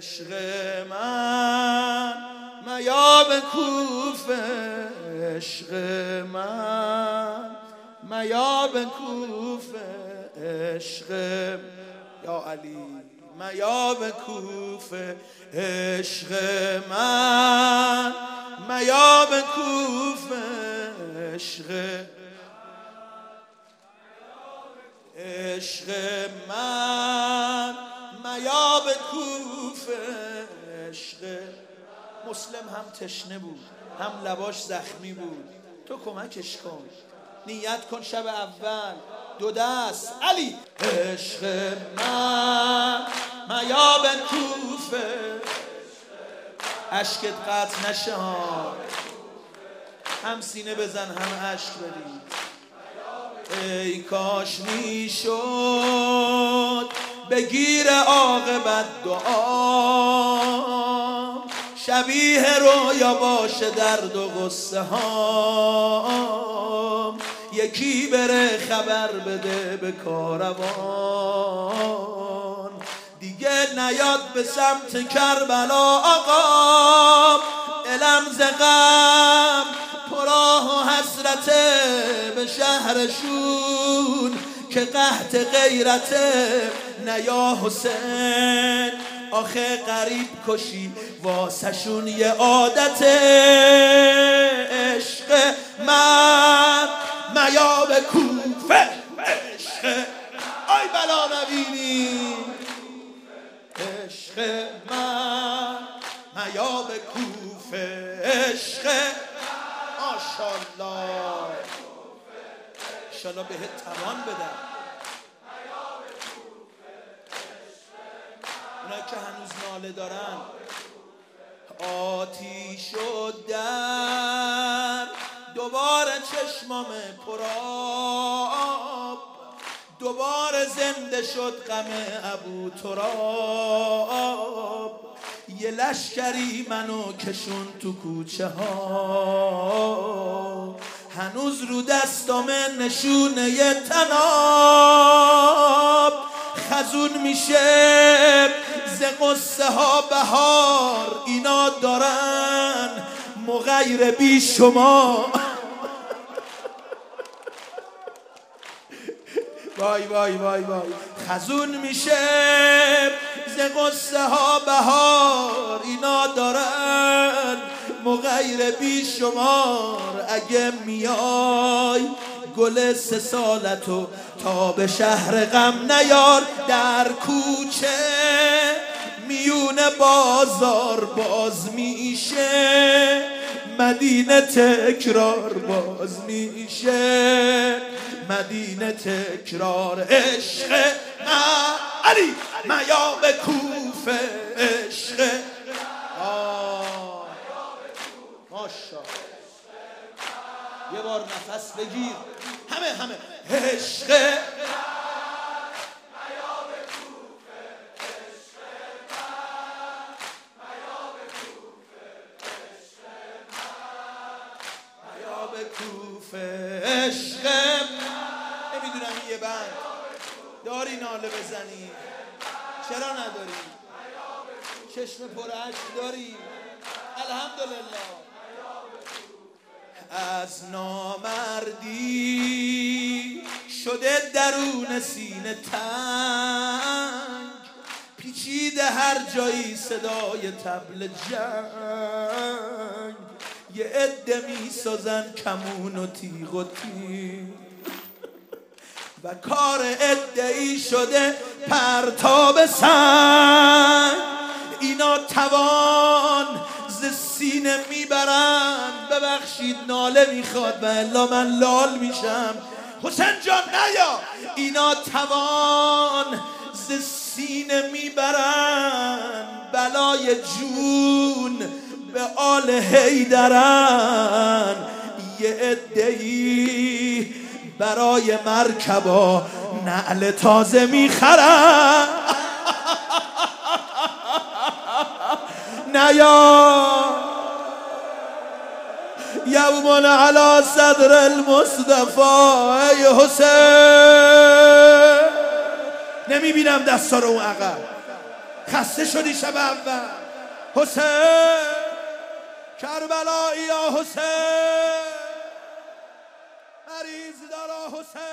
عشق من میاب کوفه، عشق من میاب کوفه، عشق یا علی میاب کوفه، عشق من میاب کوفه، عشق من میاب کوفه، عشق. مسلم هم تشنه بود هم لباش زخمی بود، تو کمکش کن، نیت کن شب اول دو دست علی. عشق من میاب کوفه، اشکت قطع نشه ها، هم سینه بزن هم اشک بری. ای کاش میشد بگیر عاقبت دعا، شبیه رویا باشه درد و غصه ها، یکی بره خبر بده به کاروان، دیگه نیاد به سمت کربلا آقا. علم ز غم پراه و حسرته به شهرشون که قحط غیرته، نیا حسین آخه غریب کشی واسهشون یه عادته. عشق من میاب کوفه، عشق آی بلا نبینی، عشق من میاب کوفه، عشق ماشاءالله انشالله بهت توان بدم. اونایی که هنوز ناله دارن، آتیش و در دوباره چشمام پرآب، دوباره زنده شد غم ابو تراب، یه لشکری منو کشون تو کوچه ها، هنوز رو دستام نشونه ی تناب، خزون میشه ز قصه ها بهار، اینا دارن مغیر بی شما. وای وای وای وای، خزون میشه ز قصه ها بهار، اینا دارن مغیر بی شمار. اگه میای گل 3 سالتو تا به شهر غم نیار، در کوچه میون بازار باز میشه، مدینه تکرار باز میشه، مدینه تکرار. عشق من علی میاب کوفه، عشق ماشاءالله. یه بار نفس بگیر همه عشق کوفه، عشق. نمیدونم یه بند داری ناله بزنی؟ چرا نداری؟ چشم پر اشک داری؟ الحمدلله. از نامردی شده درون سینه تنگ، پیچیده هر جایی صدای طبل جنگ، یه عده میسازن کمون و تیغ و تیر، و کار عده‌ای شده پرتاب سنگ. اینا توان ز سینه میبرن، ببخشید ناله میخواد و الا من لال میشم. حسین جان نیا. اینا توان ز سینه میبرن، بلای جون به آل حیدرن، یه عده‌ای برای مرکبا نعل تازه میخرن. نیا یومن علی صدر المصطفى، ای حسین. نمیبینم دستا رو اون عقب، خسته شدی شب اول حسین کربلایی یا حسین مریض دارا حسین